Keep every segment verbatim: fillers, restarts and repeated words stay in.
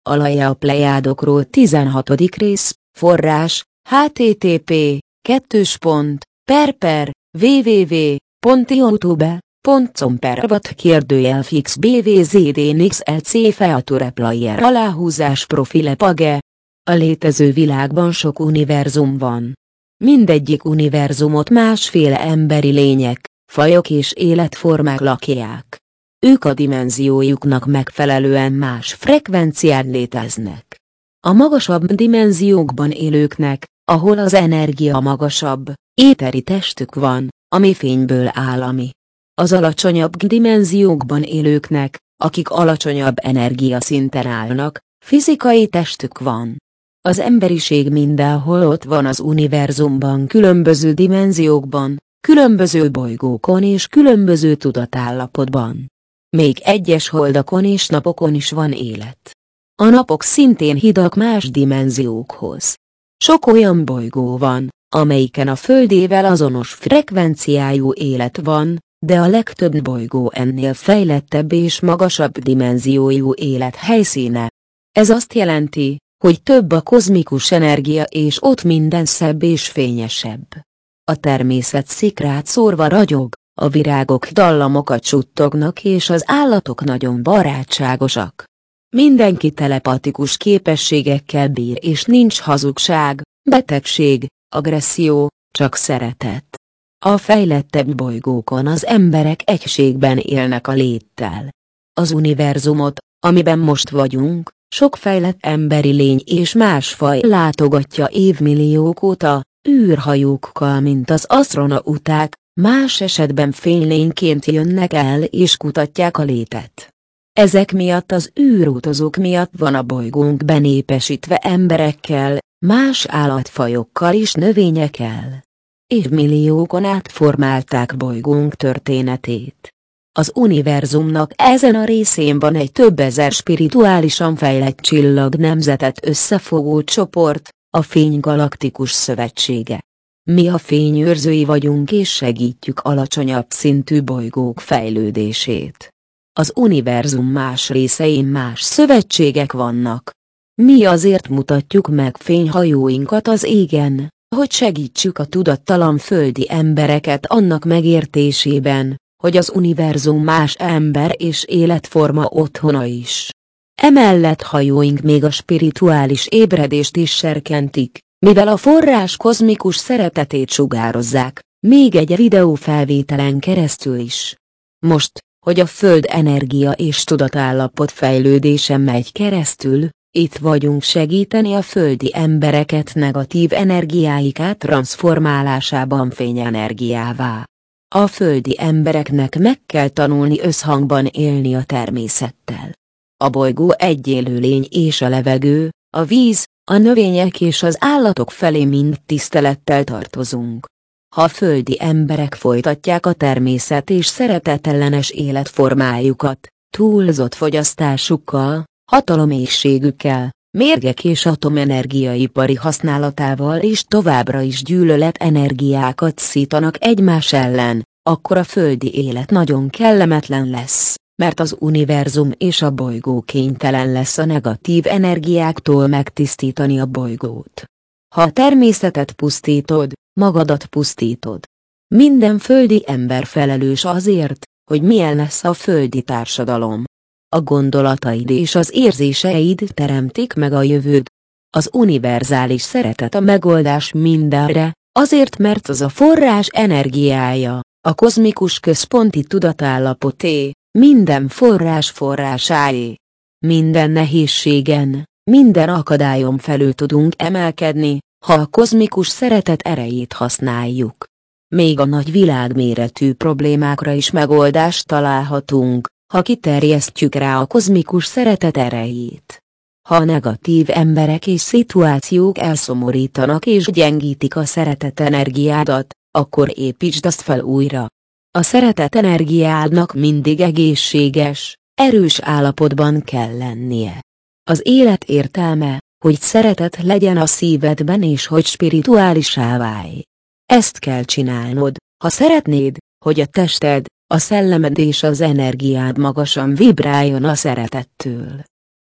Alaja a Plejádokról tizenhatodik rész, forrás, http kettős pont per per www pont youtube pont com per vat kérdőjel fix bvzdnxlc feature player aláhúzás profile page. A létező világban sok univerzum van. Mindegyik univerzumot másféle emberi lények, fajok és életformák lakják. Ők a dimenziójuknak megfelelően más frekvencián léteznek. A magasabb dimenziókban élőknek, ahol az energia magasabb, éteri testük van, ami fényből áll ami. Az alacsonyabb dimenziókban élőknek, akik alacsonyabb energiaszinten állnak, fizikai testük van. Az emberiség mindenhol ott van az univerzumban különböző dimenziókban, különböző bolygókon és különböző tudatállapotban. Még egyes holdakon és napokon is van élet. A napok szintén hidak más dimenziókhoz. Sok olyan bolygó van, amelyiken a Földével azonos frekvenciájú élet van, de a legtöbb bolygó ennél fejlettebb és magasabb dimenziójú élet helyszíne. Ez azt jelenti, hogy több a kozmikus energia és ott minden szebb és fényesebb. A természet szikrát szórva ragyog, a virágok dallamokat suttognak és az állatok nagyon barátságosak. Mindenki telepatikus képességekkel bír és nincs hazugság, betegség, agresszió, csak szeretet. A fejlettebb bolygókon az emberek egységben élnek a léttel. Az univerzumot, amiben most vagyunk, sok fejlett emberi lény és más faj látogatja évmilliók óta, űrhajókkal mint az asztronauták, más esetben fénylényként jönnek el és kutatják a létet. Ezek miatt az űrutazók miatt van a bolygónk benépesítve emberekkel, más állatfajokkal és növényekkel. Évmilliókon át formálták bolygónk történetét. Az univerzumnak ezen a részén van egy több ezer spirituálisan fejlett csillagnemzetet összefogó csoport, a Fénygalaktikus Szövetsége. Mi a fényőrzői vagyunk és segítjük alacsonyabb szintű bolygók fejlődését. Az univerzum más részein más szövetségek vannak. Mi azért mutatjuk meg fényhajóinkat az égen, hogy segítsük a tudattalan földi embereket annak megértésében, hogy az univerzum más ember és életforma otthona is. Emellett hajóink még a spirituális ébredést is serkentik, mivel a forrás kozmikus szeretetét sugározzák, még egy videófelvételen keresztül is. Most, hogy a Föld energia és tudatállapot fejlődése megy keresztül, itt vagyunk segíteni a földi embereket negatív energiáik áttranszformálásában fényenergiává. A földi embereknek meg kell tanulni összhangban élni a természettel. A bolygó egy élőlény és a levegő, a víz, a növények és az állatok felé mind tisztelettel tartozunk. Ha a földi emberek folytatják a természet és szeretetellenes életformájukat, túlzott fogyasztásukkal, hataloméhségükkel, mérgek és atomenergiaipari használatával és továbbra is gyűlölet-energiákat szítanak egymás ellen, akkor a földi élet nagyon kellemetlen lesz, mert az univerzum és a bolygó kénytelen lesz a negatív energiáktól megtisztítani a bolygót. Ha a természetet pusztítod, magadat pusztítod. Minden földi ember felelős azért, hogy milyen lesz a földi társadalom. A gondolataid és az érzéseid teremtik meg a jövőd. Az univerzális szeretet a megoldás mindenre, azért mert az a forrás energiája, a kozmikus központi tudatállapoté, minden forrás forrásáé. Minden nehézségen, minden akadályon felül tudunk emelkedni, ha a kozmikus szeretet erejét használjuk. Még a nagy világméretű problémákra is megoldást találhatunk, ha kiterjesztjük rá a kozmikus szeretet erejét. Ha a negatív emberek és szituációk elszomorítanak és gyengítik a szeretet energiádat, akkor építsd azt fel újra. A szeretet energiádnak mindig egészséges, erős állapotban kell lennie. Az élet értelme, hogy szeretet legyen a szívedben és hogy spirituálisá válj. Ezt kell csinálnod, ha szeretnéd, hogy a tested, a szellemed és az energiád magasan vibráljon a szeretettől.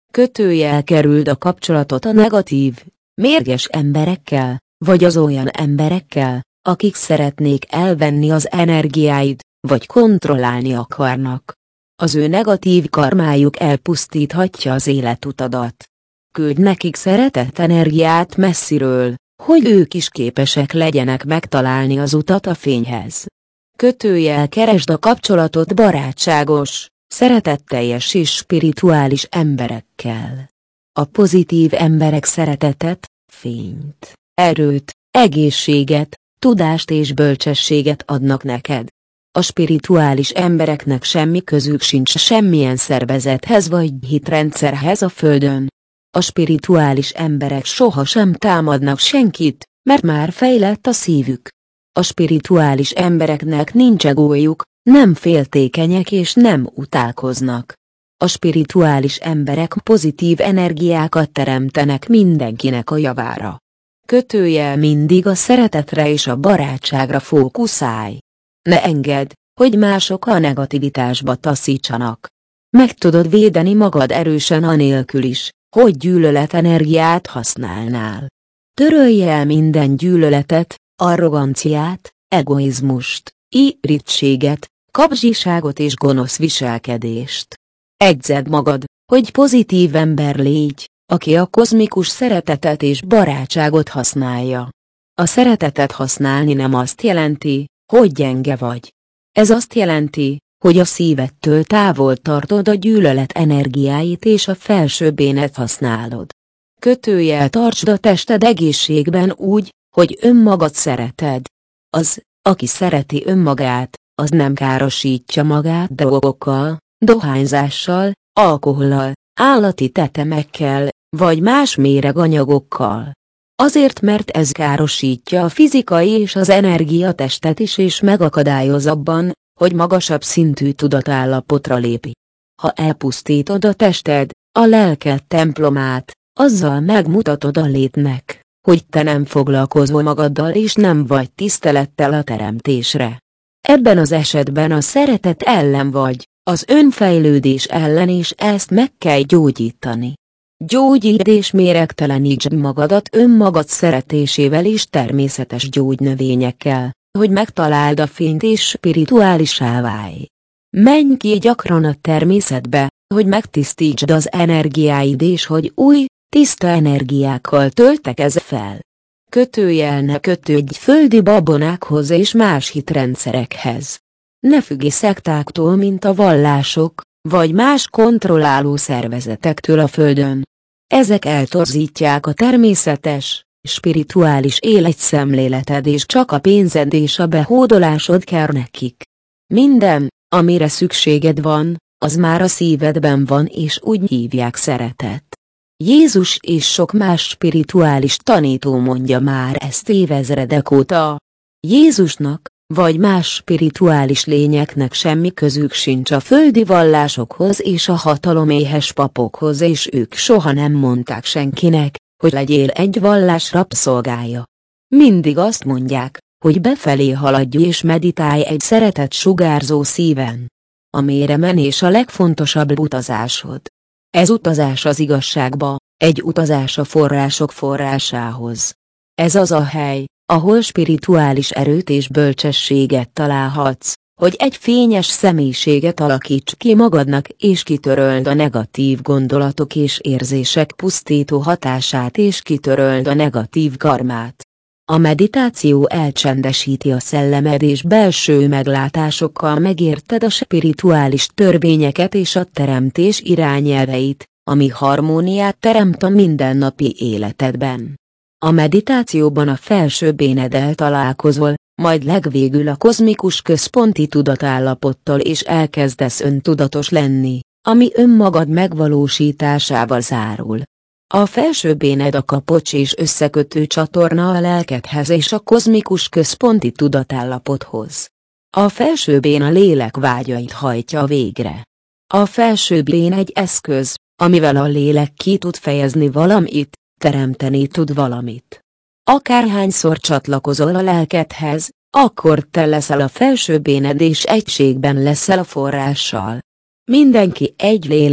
Kötőjel kerüld a kapcsolatot a negatív, mérges emberekkel, vagy az olyan emberekkel, akik szeretnék elvenni az energiáid, vagy kontrollálni akarnak. Az ő negatív karmájuk elpusztíthatja az életutadat. Küldj nekik szeretett energiát messziről, hogy ők is képesek legyenek megtalálni az utat a fényhez. Kötőjel keresd a kapcsolatot barátságos, szeretetteljes és spirituális emberekkel. A pozitív emberek szeretetet, fényt, erőt, egészséget, tudást és bölcsességet adnak neked. A spirituális embereknek semmi közük sincs semmilyen szervezethez vagy hitrendszerhez a földön. A spirituális emberek sohasem támadnak senkit, mert már fejlett a szívük. A spirituális embereknek nincs egójuk, nem féltékenyek és nem utálkoznak. A spirituális emberek pozitív energiákat teremtenek mindenkinek a javára. Kötőjel mindig a szeretetre és a barátságra fókuszálj. Ne engedd, hogy mások a negativitásba taszítsanak. Meg tudod védeni magad erősen anélkül is, hogy gyűlöletenergiát használnál. Törölj el minden gyűlöletet, arroganciát, egoizmust, irritséget, kapzsiságot és gonosz viselkedést. Edzedd magad, hogy pozitív ember légy, aki a kozmikus szeretetet és barátságot használja. A szeretetet használni nem azt jelenti, hogy gyenge vagy. Ez azt jelenti, hogy a szívedtől távol tartod a gyűlölet energiáit és a felsőbb énet használod. Kötőjel tartsd a tested egészségben úgy, hogy önmagad szereted. Az, aki szereti önmagát, az nem károsítja magát drogokkal, dohányzással, alkohollal, állati tetemekkel, vagy más méreganyagokkal. Azért, mert ez károsítja a fizikai és az energiatestet is és megakadályoz abban, hogy magasabb szintű tudatállapotra lépj. Ha elpusztítod a tested, a lelked templomát, azzal megmutatod a létnek, hogy te nem foglalkozol magaddal és nem vagy tisztelettel a teremtésre. Ebben az esetben a szeretet ellen vagy, az önfejlődés ellen, és ezt meg kell gyógyítani. Gyógyítsd és méregtelenítsd magadat önmagad szeretésével és természetes gyógynövényekkel, hogy megtaláld a fényt és spirituálisá válj. Menj ki gyakran a természetbe, hogy megtisztítsd az energiáid és hogy új, tiszta energiákkal töltekezz fel. Kötőjel ne kötődj földi babonákhoz és más hitrendszerekhez. Ne függj szektáktól, mint a vallások, vagy más kontrolláló szervezetektől a földön. Ezek eltorzítják a természetes, spirituális életszemléleted és csak a pénzed és a behódolásod kell nekik. Minden, amire szükséged van, az már a szívedben van és úgy hívják szeretet. Jézus és sok más spirituális tanító mondja már ezt évezredek óta. Jézusnak, vagy más spirituális lényeknek semmi közük sincs a földi vallásokhoz és a hataloméhes papokhoz, és ők soha nem mondták senkinek, hogy legyél egy vallás rabszolgája. Mindig azt mondják, hogy befelé haladj és meditálj egy szeretet sugárzó szíven. A mélyre menés a legfontosabb utazásod. Ez utazás az igazságba, egy utazás a források forrásához. Ez az a hely, ahol spirituális erőt és bölcsességet találhatsz, hogy egy fényes személyiséget alakíts ki magadnak és kitöröld a negatív gondolatok és érzések pusztító hatását és kitöröld a negatív karmát. A meditáció elcsendesíti a szellemed és belső meglátásokkal megérted a spirituális törvényeket és a teremtés irányelveit, ami harmóniát teremt a mindennapi életedben. A meditációban a felsőbb éneddel találkozol, majd legvégül a kozmikus központi tudatállapottal és elkezdesz öntudatos lenni, ami önmagad megvalósításával zárul. A felsőbb éned a kapocs és összekötő csatorna a lelkedhez és a kozmikus központi tudatállapothoz. A felsőbb én a lélek vágyait hajtja végre. A felsőbb én egy eszköz, amivel a lélek ki tud fejezni valamit, teremteni tud valamit. Akárhányszor csatlakozol a lelkedhez, akkor te leszel a felsőbb éned és egységben leszel a forrással. Mindenki egy lélek,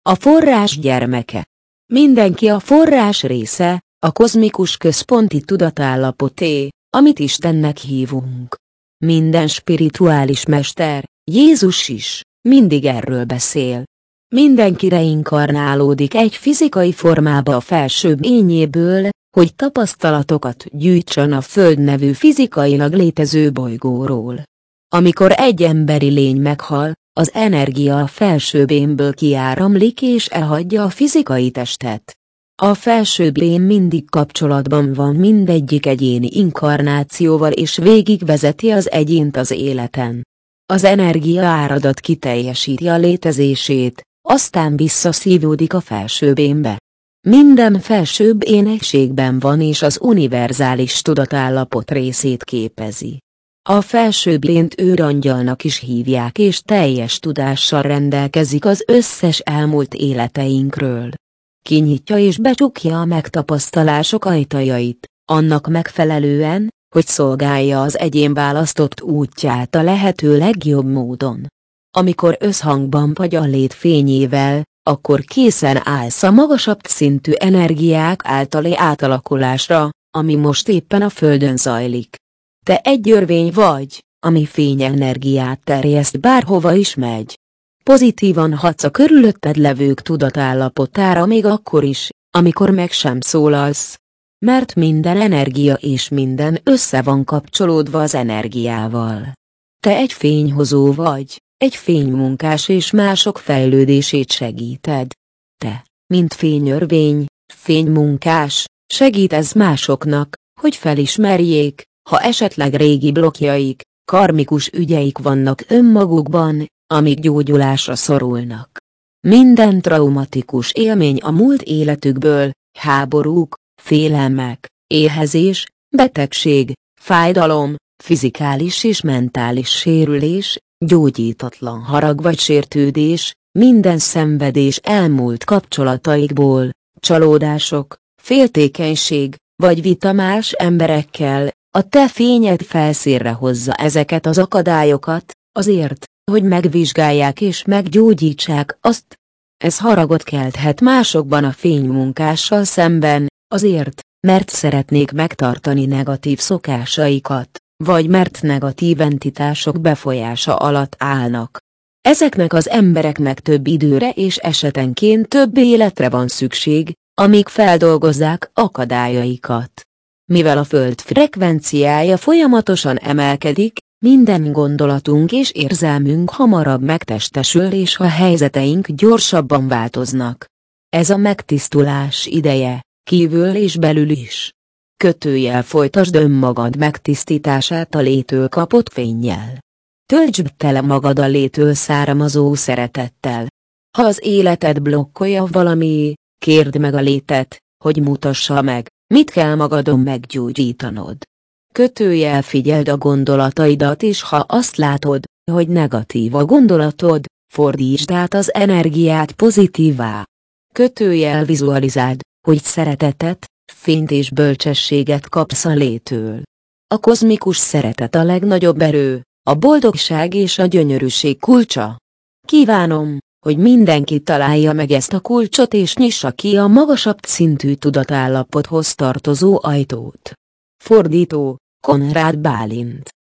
A forrás gyermeke. Mindenki a forrás része, a kozmikus központi tudatállapoté, amit Istennek hívunk. Minden spirituális mester, Jézus is, mindig erről beszél. Mindenki reinkarnálódik egy fizikai formába a felsőbb ényéből, hogy tapasztalatokat gyűjtsön a Föld nevű fizikailag létező bolygóról. Amikor egy emberi lény meghal, az energia a felsőbb énből kiáramlik és elhagyja a fizikai testet. A felsőbb én mindig kapcsolatban van mindegyik egyéni inkarnációval és végigvezeti az egyént az életen. Az energia áradat kiteljesíti a létezését, aztán visszaszívódik a felsőbb énbe. Minden felsőbb én egységben van és az univerzális tudatállapot részét képezi. A felsőbb lényt őrangyalnak is hívják és teljes tudással rendelkezik az összes elmúlt életeinkről. Kinyitja és becsukja a megtapasztalások ajtajait, annak megfelelően, hogy szolgálja az egyén választott útját a lehető legjobb módon. Amikor összhangban vagy a lét fényével, akkor készen állsz a magasabb szintű energiák általi átalakulásra, ami most éppen a Földön zajlik. Te egy örvény vagy, ami fényenergiát terjeszt bárhova is megy. Pozitívan hatsz a körülötted levők tudatállapotára még akkor is, amikor meg sem szólalsz. Mert minden energia és minden össze van kapcsolódva az energiával. Te egy fényhozó vagy, egy fénymunkás és mások fejlődését segíted. Te, mint fényörvény, fénymunkás, segítesz másoknak, hogy felismerjék, ha esetleg régi blokkjaik, karmikus ügyeik vannak önmagukban, amik gyógyulásra szorulnak. Minden traumatikus élmény a múlt életükből, háborúk, félelmek, éhezés, betegség, fájdalom, fizikális és mentális sérülés, gyógyítatlan harag vagy sértődés, minden szenvedés elmúlt kapcsolataikból, csalódások, féltékenység, vagy vita más emberekkel, a te fényed felszínre hozza ezeket az akadályokat, azért, hogy megvizsgálják és meggyógyítsák azt. Ez haragot kelthet másokban a fénymunkással szemben, azért, mert szeretnék megtartani negatív szokásaikat, vagy mert negatív entitások befolyása alatt állnak. Ezeknek az embereknek több időre és esetenként több életre van szükség, amíg feldolgozzák akadályaikat. Mivel a Föld frekvenciája folyamatosan emelkedik, minden gondolatunk és érzelmünk hamarabb megtestesül és a helyzeteink gyorsabban változnak. Ez a megtisztulás ideje, kívül és belül is. Kötőjel folytasd önmagad megtisztítását a létől kapott fénnyel. Töltsd tele magad a létől származó szeretettel. Ha az életed blokkolja valami, kérd meg a létet, hogy mutassa meg, mit kell magadon meggyógyítanod. Kötőjel figyeld a gondolataidat és ha azt látod, hogy negatív a gondolatod, fordítsd át az energiát pozitívvá. Kötőjel vizualizáld, hogy szeretetet, fényt és bölcsességet kapsz a létől. A kozmikus szeretet a legnagyobb erő, a boldogság és a gyönyörűség kulcsa. Kívánom, hogy mindenki találja meg ezt a kulcsot és nyissa ki a magasabb szintű tudatállapothoz tartozó ajtót. Fordító, Konrád Bálint.